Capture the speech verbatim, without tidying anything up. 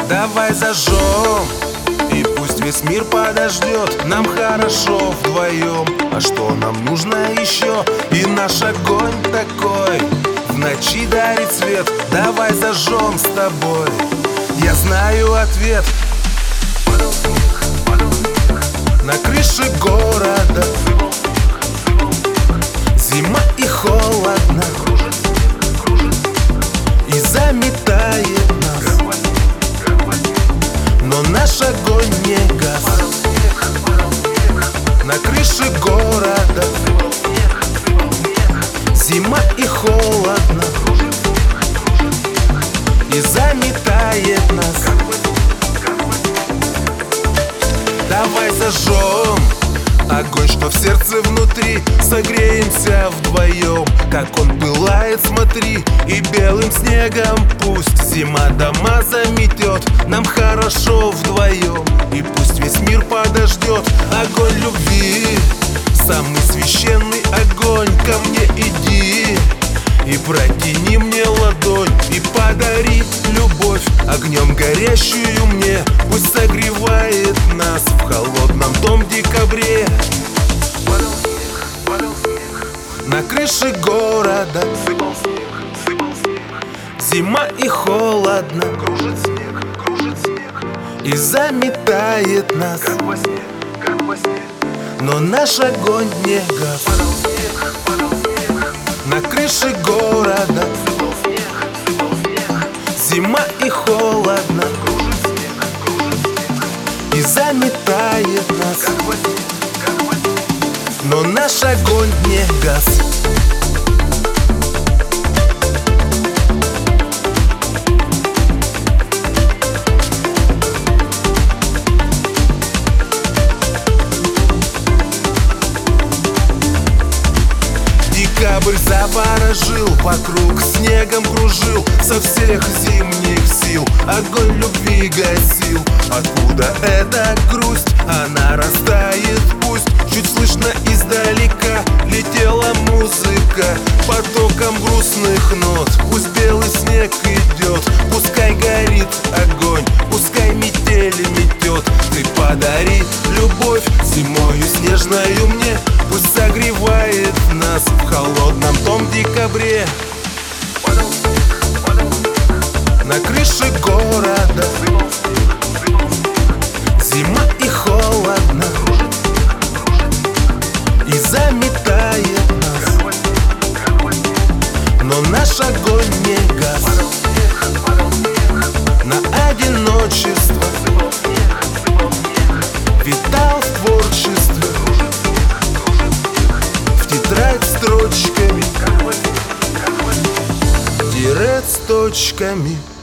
Давай зажжем, и пусть весь мир подождет. Нам хорошо вдвоем, а что нам нужно еще? И наш огонь такой в ночи дарит свет. Давай зажжем с тобой, я знаю ответ. На крыше города зима и холодно, и заметает нас, но наш огонь не гас. На крыше города зима и холодно, и заметает нас. Давай зажжем огонь, что в сердце внутри, согреемся вдвоем, как он пылает, смотри, и белым снегом пусть зима дома заметет. Нам хорошо вдвоем, и пусть весь мир подождет. Огонь любви, самый священный огонь, ко мне иди и протяни мне ладонь, и подари любовь огнем горящую мне. Пусть согревает нас в холодном том декабре. На крыше города Сыпал снег, сыпал снег, зима и холодно, кружит снег, кружит снег, и заметает нас, как во сне, как во сне. но наш огонь не гас. Падал снег, падал снег, На крыше города сыпал снег, сыпал снег, зима и холодно, кружит снег, кружит снег, и заметает нас, как во сне, как во сне. но наш огонь не гас. Декабрь заворожил, вокруг снегом кружил, со всех зимних сил огонь любви гасил. Откуда эта грусть? Она растает, пусть чуть слышно издалека. Летела музыка потоком грустных нот. Пусть белый снег идет, пускай горит огонь, пускай метель метет. Ты подари любовь зимою снежною мне, пусть согревает нас в холодном том декабре. Падал снег, падал снег, На крыше города сыпал снег, сыпал снег, зима и холодно, кружит снег, кружит снег, и заметает нас, как во сне, как во сне. но наш огонь не гас. Падал снег, падал снег, На одиночество сыпал снег, сыпал снег, витал в творчестве, кружит снег, кружит снег, в тетрадь строчками, как во сне, как во сне. тире с точками.